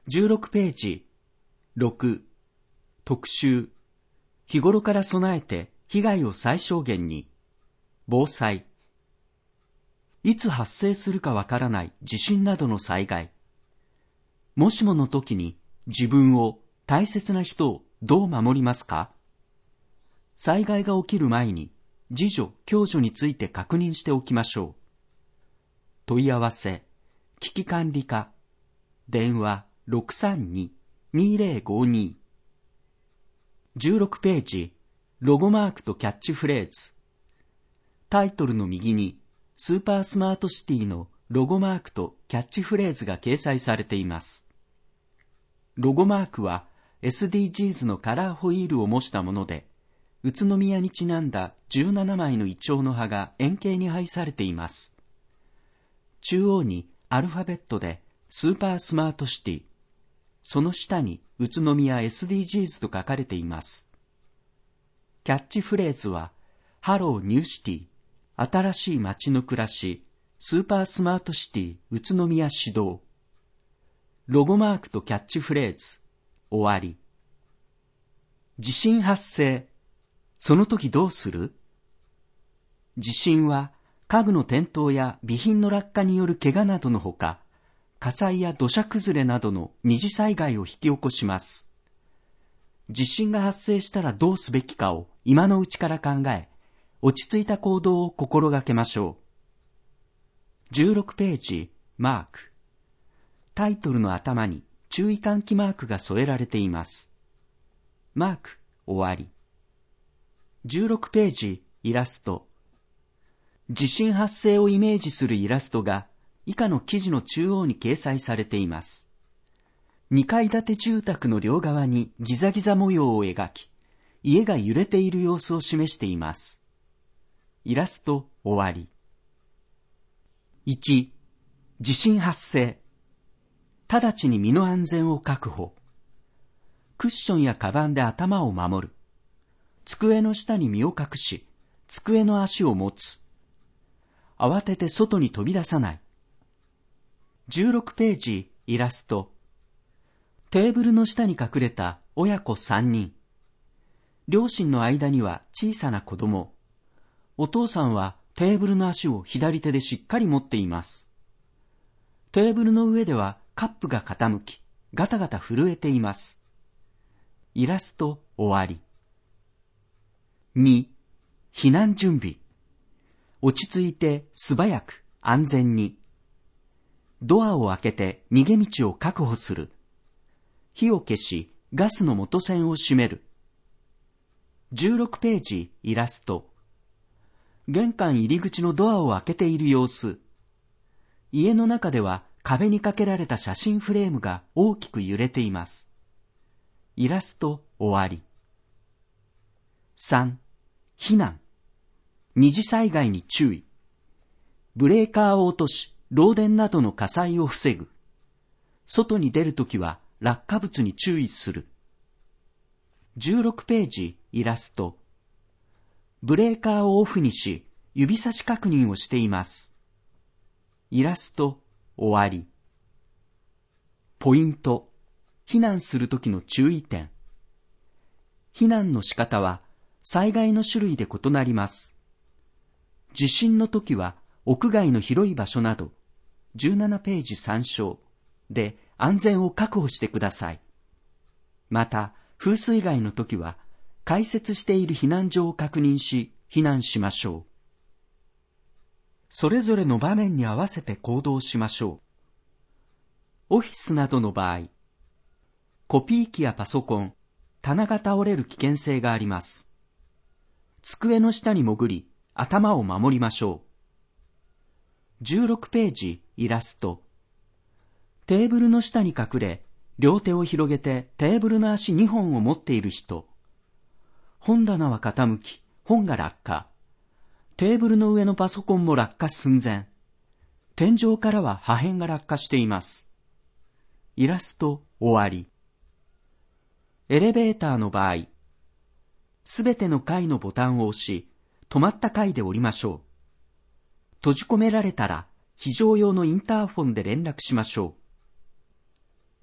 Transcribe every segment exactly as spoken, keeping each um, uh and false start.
じゅうろくページ、ろく、特集、日頃から備えて被害を最小限に、防災。いつ発生するかわからない地震などの災害。もしもの時に自分を、大切な人をどう守りますか？災害が起きる前に自助・共助について確認しておきましょう。問い合わせ、危機管理課、電話 ろくさんに にぜろごに。じゅうろくページ、ロゴマークとキャッチフレーズ。タイトルの右にスーパースマートシティのロゴマークとキャッチフレーズが掲載されています。ロゴマークは エスディージーズ のカラーホイールを模したもので、宇都宮にちなんだじゅうななまいのイチョウの葉が円形に配されています。中央にアルファベットでスーパースマートシティ、その下に宇都宮 エスディージーズ と書かれています。キャッチフレーズは、ハローニューシティ、新しい街の暮らし、スーパースマートシティ宇都宮始動。ロゴマークとキャッチフレーズ、終わり。地震発生。その時どうする？地震は家具の転倒や備品の落下による怪我などのほか、火災や土砂崩れなどの二次災害を引き起こします。地震が発生したらどうすべきかを今のうちから考え、落ち着いた行動を心がけましょう。じゅうろくページ、マーク。タイトルの頭に注意喚起マークが添えられています。マーク、終わり。じゅうろくページ、イラスト。地震発生をイメージするイラストが以下の記事の中央に掲載されています。にかい建て住宅の両側にギザギザ模様を描き、家が揺れている様子を示しています。イラスト終わり。いち、地震発生。直ちに身の安全を確保。クッションやカバンで頭を守る。机の下に身を隠し、机の足を持つ。慌てて外に飛び出さない。じゅうろくページ、イラスト。テーブルの下に隠れた親子さんにん。両親の間には小さな子供。お父さんはテーブルの足を左手でしっかり持っています。テーブルの上ではカップが傾き、ガタガタ震えています。イラスト終わり。に、避難準備。落ち着いて素早く安全に。ドアを開けて逃げ道を確保する。火を消し、ガスの元栓を閉める。じゅうろくページ、イラスト。玄関入り口のドアを開けている様子。家の中では壁にかけられた写真フレームが大きく揺れています。イラスト終わり。さん、避難。二次災害に注意。ブレーカーを落とし、漏電などの火災を防ぐ。外に出るときは落下物に注意する。じゅうろくページ、イラスト。ブレーカーをオフにし、指差し確認をしています。イラスト終わり。ポイント。避難するときの注意点。避難の仕方は災害の種類で異なります。地震のときは屋外の広い場所などじゅうななページ参照で安全を確保してください。また風水害のときは開設している避難所を確認し避難しましょう。それぞれの場面に合わせて行動しましょう。オフィスなどの場合、コピー機やパソコン、棚が倒れる危険性があります。机の下に潜り、頭を守りましょう。じゅうろくページ、イラスト。テーブルの下に隠れ、両手を広げてテーブルの足にほんを持っている人。本棚は傾き、本が落下。テーブルの上のパソコンも落下寸前。天井からは破片が落下しています。イラスト終わり。エレベーターの場合、すべての階のボタンを押し、止まった階で降りましょう。閉じ込められたら、非常用のインターフォンで連絡しましょう。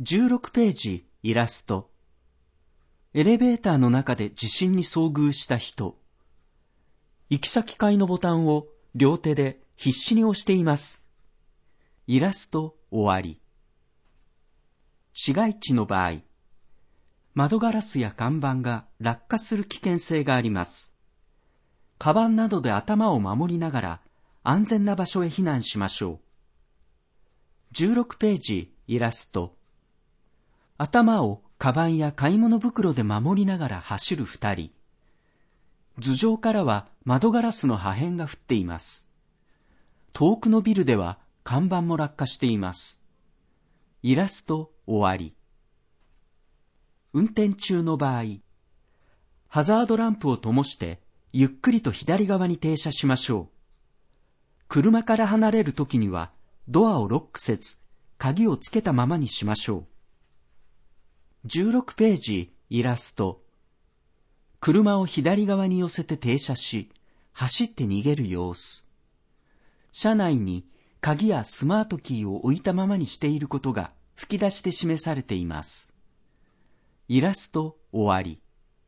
じゅうろくページイラスト。エレベーターの中で地震に遭遇した人。行き先階のボタンを両手で必死に押しています。イラスト終わり。市街地の場合、窓ガラスや看板が落下する危険性があります。カバンなどで頭を守りながら安全な場所へ避難しましょう。じゅうろくページイラスト。頭をカバンや買い物袋で守りながら走る二人。頭上からは窓ガラスの破片が降っています。遠くのビルでは看板も落下しています。イラスト終わり。運転中の場合、ハザードランプを灯してゆっくりと左側に停車しましょう。車から離れるときにはドアをロックせず、鍵をつけたままにしましょう。じゅうろくページイラスト。車を左側に寄せて停車し、走って逃げる様子。車内に鍵やスマートキーを置いたままにしていることが吹き出しで示されています。イラスト終わり。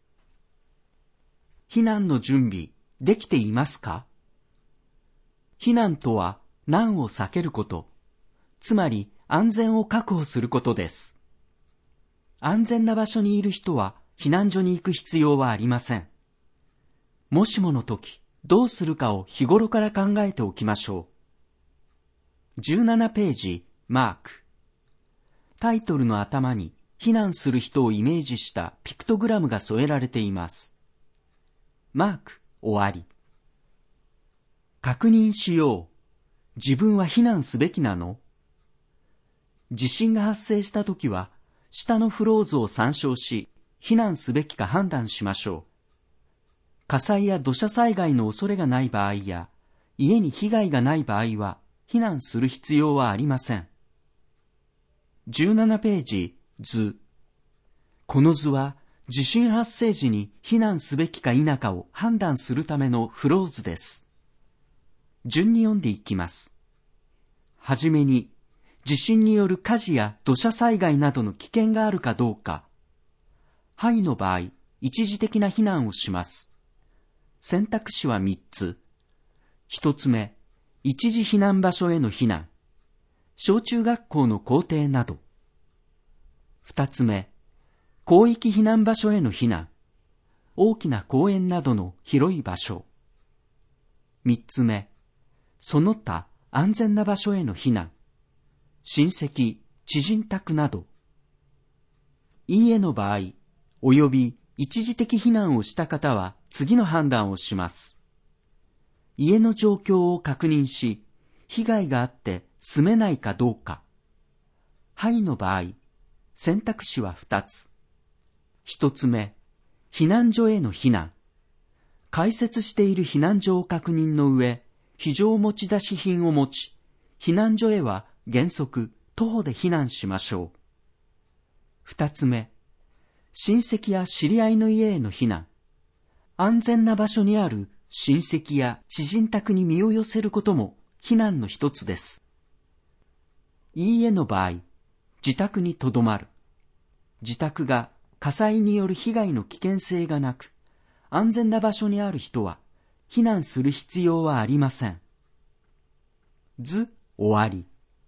避難の準備できていますか？避難とは難を避けること、つまり安全を確保することです。安全な場所にいる人は避難所に行く必要はありません。もしもの時、どうするかを日頃から考えておきましょう。じゅうななページマーク。タイトルの頭に避難する人をイメージしたピクトグラムが添えられています。マーク終わり。確認しよう。自分は避難すべきなの？地震が発生したときは、下のフロー図を参照し、避難すべきか判断しましょう。火災や土砂災害の恐れがない場合や、家に被害がない場合は、避難する必要はありません。じゅうななページ図。この図は、地震発生時に避難すべきか否かを判断するためのフロー図です。順に読んでいきます。はじめに、地震による火事や土砂災害などの危険があるかどうか。はいの場合、一時的な避難をします。選択肢はみっつ。一つ目、一時避難場所への避難。小中学校の校庭など。二つ目、広域避難場所への避難。大きな公園などの広い場所。三つ目、その他安全な場所への避難。親戚、知人宅など。いいえの場合、および一時的避難をした方は次の判断をします。家の状況を確認し、被害があって住めないかどうか。はいの場合、選択肢は二つ。一つ目、避難所への避難。開設している避難所を確認の上、非常持ち出し品を持ち、避難所へは原則徒歩で避難しましょう。二つ目、親戚や知り合いの家への避難。安全な場所にある親戚や知人宅に身を寄せることも避難の一つです。いいえの場合、自宅にとどまる。自宅が火災による被害の危険性がなく、安全な場所にある人は避難する必要はありません。図終わり。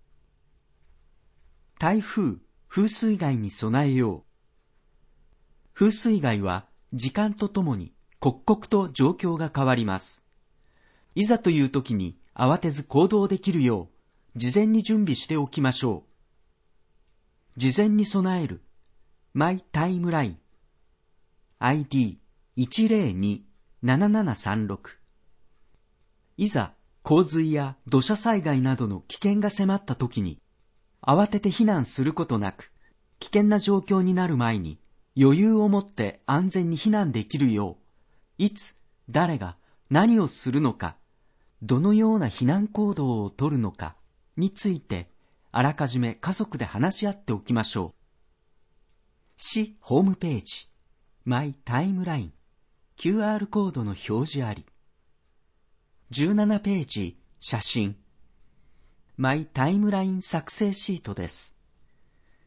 台風、風水害に備えよう。風水害は時間とともに刻々と状況が変わります。いざという時に慌てず行動できるよう、事前に準備しておきましょう。事前に備える、マイタイムライン、アイディーいちゼロにーななななさんろく。いざ洪水や土砂災害などの危険が迫った時に、慌てて避難することなく、危険な状況になる前に余裕を持って安全に避難できるよう、いつ、誰が、何をするのか、どのような避難行動をとるのかについて、あらかじめ家族で話し合っておきましょう。市ホームページ、マイタイムライン、キューアール コードの表示あり。じゅうななページ、写真。マイタイムライン作成シートです。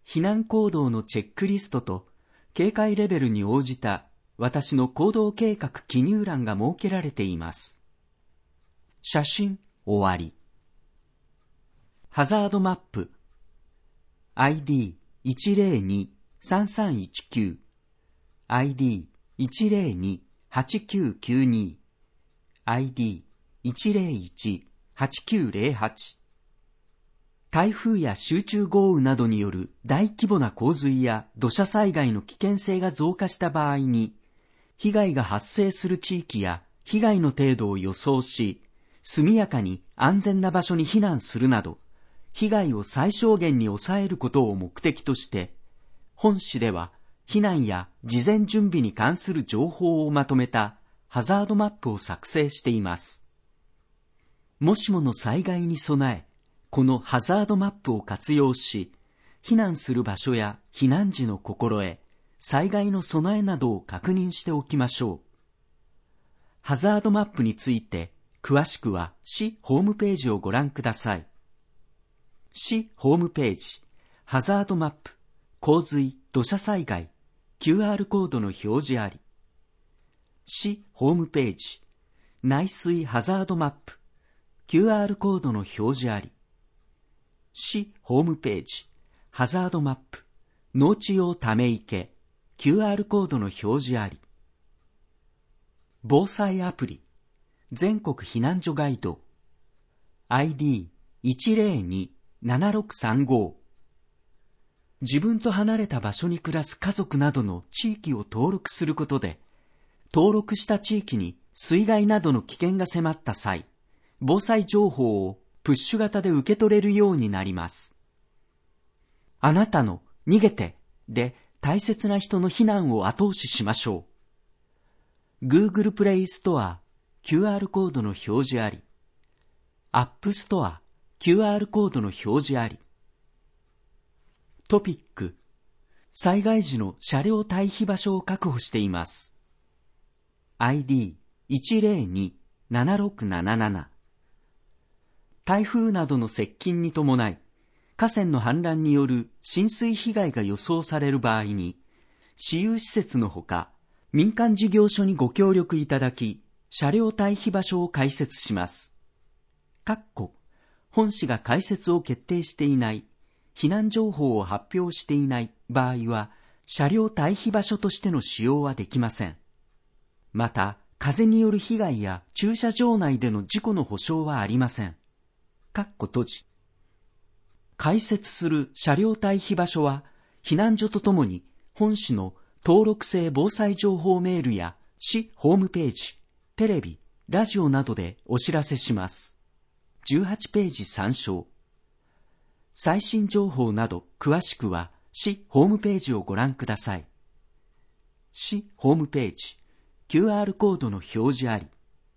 避難行動のチェックリストと警戒レベルに応じた私の行動計画記入欄が設けられています。写真終わり。ハザードマップ アイディーいちゼロにさんさんいちきゅう アイディーいちゼロにはちきゅうきゅうに アイディーいちゼロいちはちきゅうゼロはち。台風や集中豪雨などによる大規模な洪水や土砂災害の危険性が増加した場合に、被害が発生する地域や被害の程度を予想し、速やかに安全な場所に避難するなど、被害を最小限に抑えることを目的として、本誌では避難や事前準備に関する情報をまとめたハザードマップを作成しています。もしもの災害に備え、このハザードマップを活用し、避難する場所や避難時の心得、災害の備えなどを確認しておきましょう。ハザードマップについて、詳しくは市ホームページをご覧ください。市ホームページ、ハザードマップ、洪水、土砂災害、キューアール コードの表示あり。市ホームページ、内水ハザードマップ、キューアール コードの表示あり。市ホームページ、ハザードマップ、農地用ため池、キューアール コードの表示あり。防災アプリ、全国避難所ガイド、アイディーいちゼロにななろくさんご。自分と離れた場所に暮らす家族などの地域を登録することで、登録した地域に水害などの危険が迫った際、防災情報をプッシュ型で受け取れるようになります。あなたの逃げてで大切な人の避難を後押ししましょう。Google プレイストア キューアール コードの表示あり。App Store キューアール コードの表示あり。トピック、災害時の車両退避場所を確保しています。アイディーいちゼロにななろくなななな。台風などの接近に伴い、河川の氾濫による浸水被害が予想される場合に、私有施設のほか、民間事業所にご協力いただき、車両退避場所を開設します。かっこ、本市が開設を決定していない、避難情報を発表していない場合は、車両退避場所としての使用はできません。また、風による被害や駐車場内での事故の保証はありません。かっこ閉じ。開設する車両退避場所は、避難所とともに本市の登録制防災情報メールや市ホームページ、テレビ、ラジオなどでお知らせします。じゅうはちページ参照。最新情報など詳しくは市ホームページをご覧ください。市ホームページ、キューアール コードの表示あり。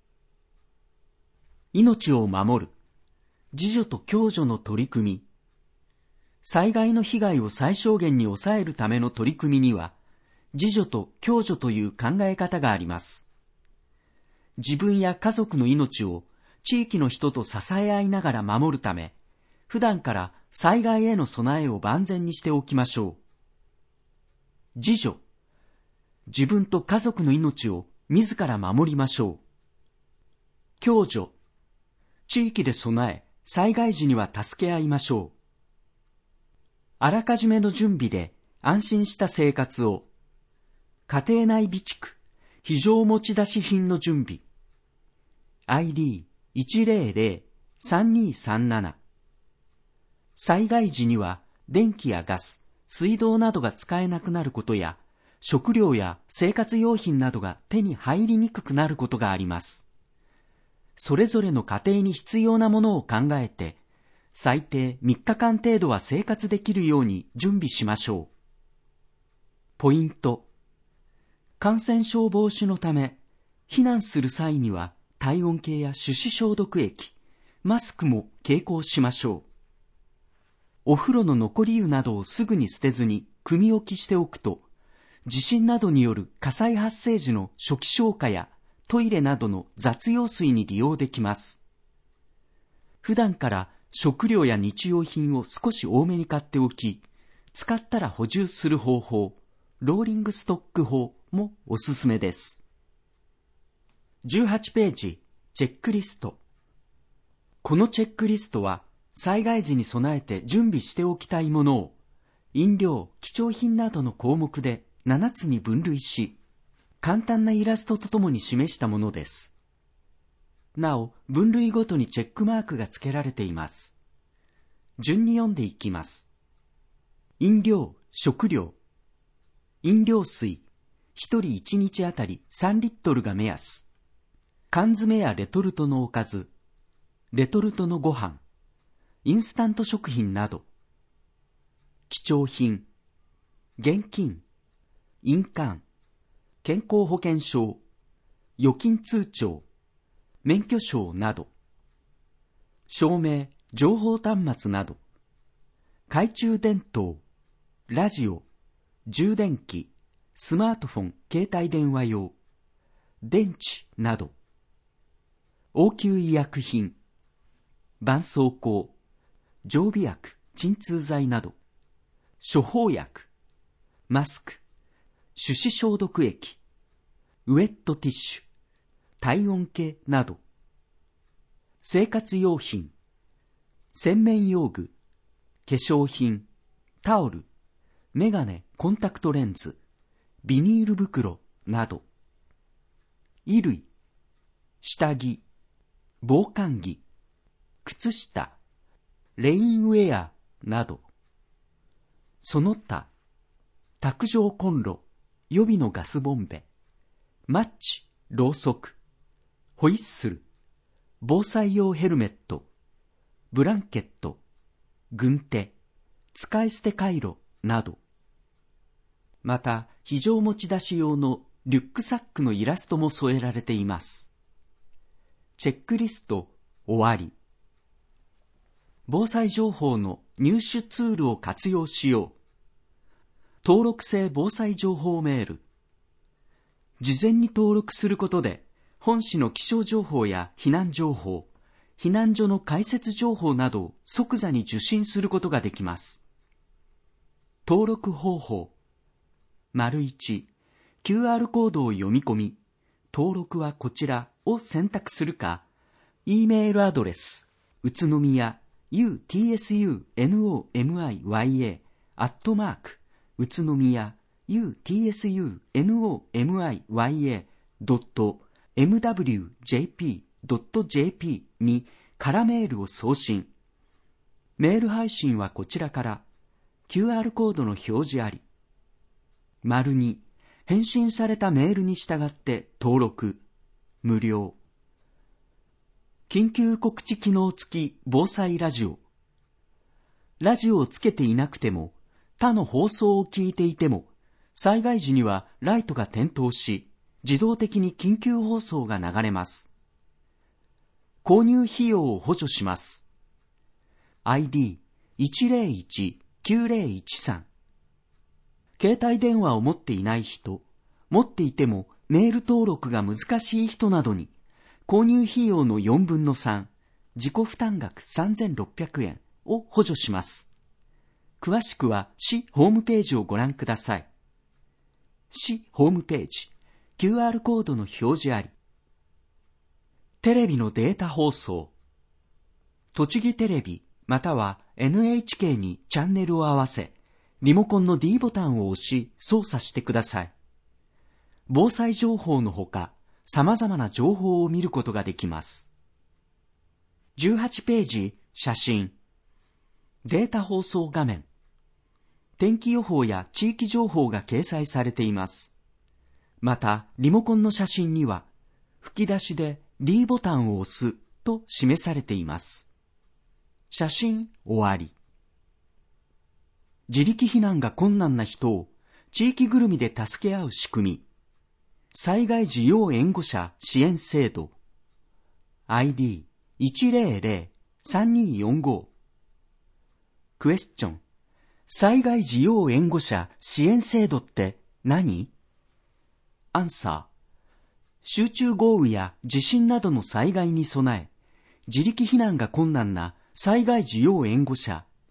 命を守る。自助と共助の取り組み。災害の被害を最小限に抑えるための取り組みには、自助と共助という考え方があります。自分や家族の命を地域の人と支え合いながら守るため、普段から災害への備えを万全にしておきましょう。自助。自分と家族の命を自ら守りましょう。共助。地域で備え、災害時には助け合いましょう。あらかじめの準備で安心した生活を。家庭内備蓄、非常持ち出し品の準備。アイディーいちゼロゼロさんにさんなな。災害時には電気やガス、水道などが使えなくなることや、食料や生活用品などが手に入りにくくなることがあります。それぞれの家庭に必要なものを考えて、最低みっかかん程度は生活できるように準備しましょう。ポイント。感染症防止のため、避難する際には体温計や手指消毒液、マスクも携行しましょう。お風呂の残り湯などをすぐに捨てずに組み置きしておくと、地震などによる火災発生時の初期消火やトイレなどの雑用水に利用できます。普段から食料や日用品を少し多めに買っておき、 使ったら補充する方法、ローリングストック法もおすすめです。じゅうはちページ、チェックリスト。このチェックリストは、災害時に備えて準備しておきたいものを、飲料、貴重品などの項目でななつに分類し、簡単なイラストとともに示したものです。なお、分類ごとにチェックマークが付けられています。順に読んでいきます。飲料、食料。飲料水、ひとりいちにちあたりさんリットルが目安。缶詰やレトルトのおかず、レトルトのご飯、インスタント食品など。貴重品、現金、印鑑、健康保険証、預金通帳、免許証など。照明、情報端末など。懐中電灯、ラジオ、充電器、スマートフォン、携帯電話用、電池など。応急医薬品、絆創膏、常備薬、鎮痛剤など。処方薬、マスク、手指消毒液、ウェットティッシュ、体温計など。生活用品、洗面用具、化粧品、タオル、メガネ、コンタクトレンズ、ビニール袋など。衣類、下着、防寒着、靴下、レインウェアなど。その他、卓上コンロ、予備のガスボンベ、マッチ、ろうそく、ホイッスル、防災用ヘルメット、ブランケット、軍手、使い捨てカイロなど。また、非常持ち出し用のリュックサックのイラストも添えられています。チェックリスト終わり。防災情報の入手ツールを活用しよう。登録制防災情報メール。事前に登録することで、本市の気象情報や避難情報、避難所の開設情報などを即座に受信することができます。登録方法。丸いち、キューアール コードを読み込み、登録はこちらを選択するか、E メールアドレス、宇都宮、ユーティーエスユーノーエムアイワイエー、アットマーク、宇都宮、ユーティーエスユーノーエムアイワイエー ドット エムダブリュージェーピー ドット ジェーピー に空メールを送信。メール配信はこちらから、キューアール コードの表示あり。丸に、返信されたメールに従って登録、無料。緊急告知機能付き防災ラジオ。ラジオをつけていなくても、他の放送を聞いていても、災害時にはライトが点灯し、自動的に緊急放送が流れます。購入費用を補助します。アイディーいちゼロいちきゅうゼロいちさん。携帯電話を持っていない人、持っていてもメール登録が難しい人などに、購入費用のよんぶんのさん、自己負担額さんぜんろっぴゃくえんを補助します。詳しくは市ホームページをご覧ください。市ホームページ、キューアール コードの表示あり。テレビのデータ放送。栃木テレビまたは エヌエイチケー にチャンネルを合わせ、リモコンの D ボタンを押し操作してください。防災情報のほか、様々な情報を見ることができます。じゅうはちページ、写真。データ放送画面。天気予報や地域情報が掲載されています。また、リモコンの写真には、吹き出しで D ボタンを押すと示されています。写真終わり。自力避難が困難な人を地域ぐるみで助け合う仕組み。災害時要援護者支援制度。アイディーいちゼロゼロさんにーよんご。クエスチョン。災害時要援護者支援制度って何？アンサー。集中豪雨や地震などの災害に備え、自力避難が困難な災害時要援護者に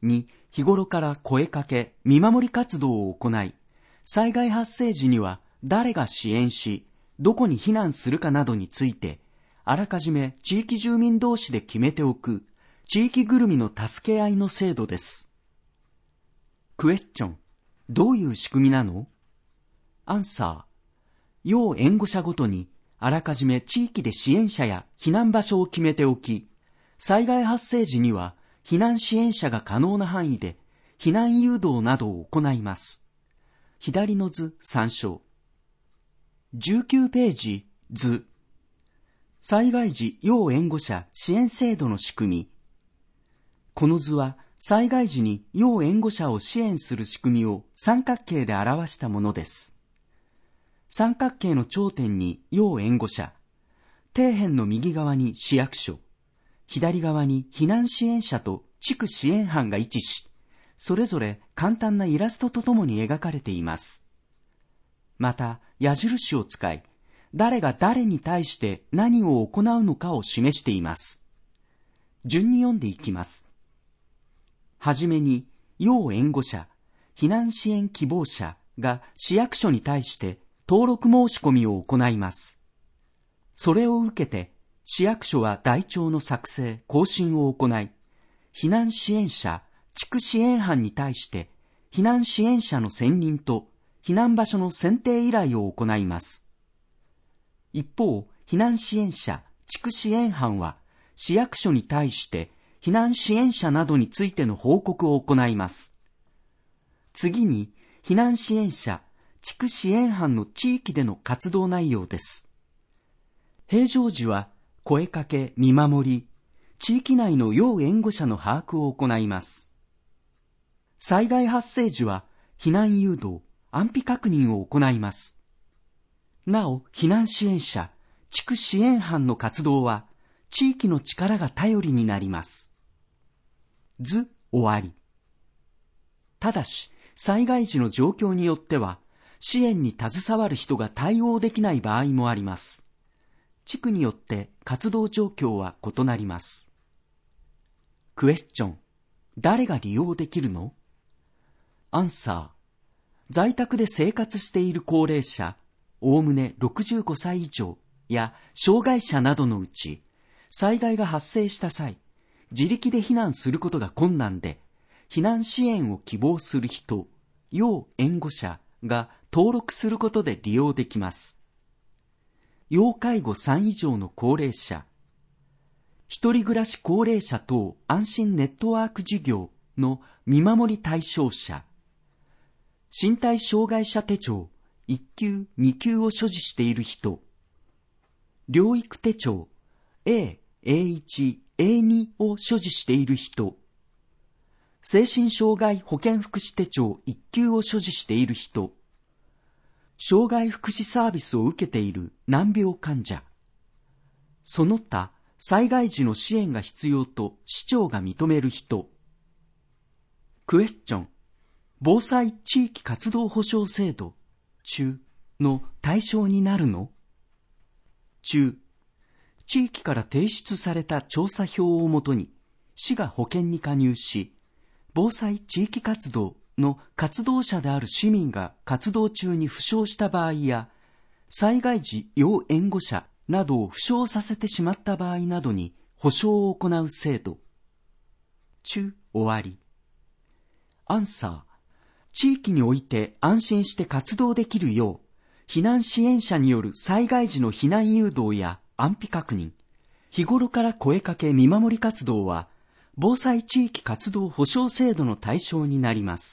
日頃から声かけ、見守り活動を行い、災害発生時には誰が支援し、どこに避難するかなどについて、あらかじめ地域住民同士で決めておく、地域ぐるみの助け合いの制度です。クエスチョン、どういう仕組みなの？アンサー、要援護者ごとに、あらかじめ地域で支援者や避難場所を決めておき、災害発生時には避難支援者が可能な範囲で避難誘導などを行います。左の図参照。じゅうきゅうページ図。災害時要援護者支援制度の仕組み。この図は災害時に要援護者を支援する仕組みを三角形で表したものです。三角形の頂点に要援護者、底辺の右側に市役所、左側に避難支援者と地区支援班が位置し、それぞれ簡単なイラストとともに描かれています。また、矢印を使い、誰が誰に対して何を行うのかを示しています。順に読んでいきます。はじめに、要援護者、避難支援希望者が市役所に対して登録申し込みを行います。それを受けて、市役所は台帳の作成・更新を行い、避難支援者、地区支援班に対して、避難支援者の選任と避難場所の選定依頼を行います。一方、避難支援者、地区支援班は、市役所に対して、避難支援者などについての報告を行います。次に、避難支援者、地区支援班の地域での活動内容です。平常時は、声かけ、見守り、地域内の要援護者の把握を行います。災害発生時は、避難誘導、安否確認を行います。なお、避難支援者、地区支援班の活動は、地域の力が頼りになります。図終わり。ただし、災害時の状況によっては、支援に携わる人が対応できない場合もあります。地区によって活動状況は異なります。クエスチョン、誰が利用できるの？アンサー、在宅で生活している高齢者、おおむねろくじゅうごさい以上や障害者などのうち、災害が発生した際、自力で避難することが困難で、避難支援を希望する人、要援護者が登録することで利用できます。要介護さん以上の高齢者、一人暮らし高齢者等安心ネットワーク事業の見守り対象者、身体障害者手帳いっ級、に級を所持している人、療育手帳 A、エーいち、エーに を所持している人、精神障害保健福祉手帳いっ級を所持している人、障害福祉サービスを受けている難病患者、その他災害時の支援が必要と市長が認める人。クエスチョン、防災地域活動保障制度中の対象になるの？中、地域から提出された調査票をもとに市が保険に加入し、防災地域活動の活動者である市民が活動中に負傷した場合や、災害時要援護者などを負傷させてしまった場合などに補償を行う制度。中終わり。アンサー、地域において安心して活動できるよう、避難支援者による災害時の避難誘導や安否確認、日頃から声かけ見守り活動は、防災地域活動保障制度の対象になります。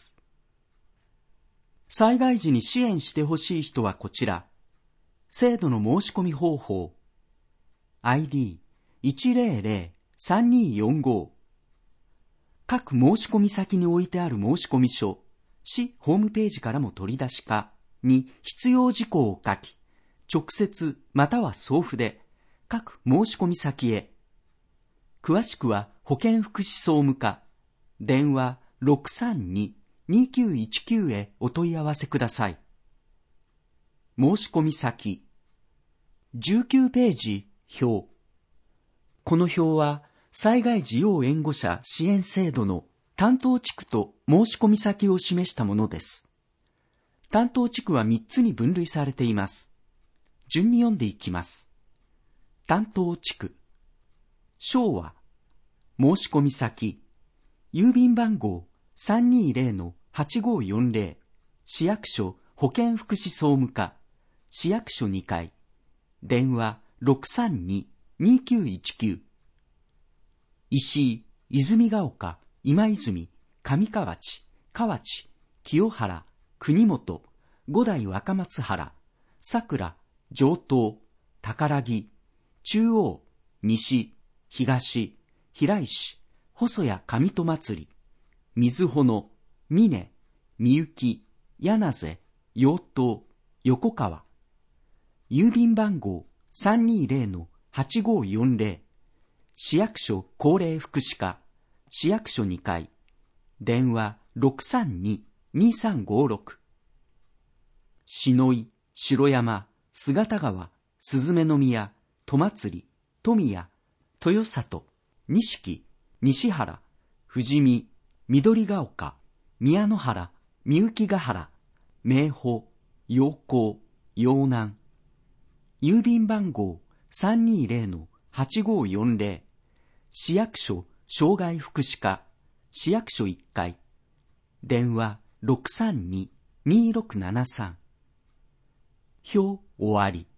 災害時に支援してほしい人はこちら。制度の申し込み方法。アイディーいちゼロゼロ さんにーよんご。各申し込み先に置いてある申込書、市ホームページからも取り出しかに必要事項を書き、直接または送付で各申し込み先へ。詳しくは保健福祉総務課、電話 ろくさんに にきゅういちきゅう へお問い合わせください。申し込み先。じゅうきゅうページ表。この表は災害時要援護者支援制度の担当地区と申し込み先を示したものです。担当地区はみっつに分類されています。順に読んでいきます。担当地区。章は、申し込み先、郵便番号 さんにーぜろのはちごーよんぜろ、市役所保健福祉総務課、市役所にかい、電話 ろくさんにーにーきゅういちきゅう。石井、泉ヶ丘、今泉、上河内、河内、清原、国本、五代若松原、桜、上東、宝木、中央、西、東、平石、細谷上戸祭り、水穂の、峰、みゆき、柳瀬、陽東、横川。郵便番号 さんにーぜろのはちごーよんぜろ、市役所高齢福祉課、市役所にかい、電話 ろくさんにーにーさんごーろく。篠井、城山、姿川、すずめの宮、戸祭、富谷、豊里、錦、西原、富士見、緑ヶ丘、宮野原、みゆきヶ原、明保、陽光、陽南。郵便番号 さんにーぜろのはちごーよんぜろ、市役所障害福祉課、市役所いっかい、電話 ろくさんにーにーろくななさん。表終わり。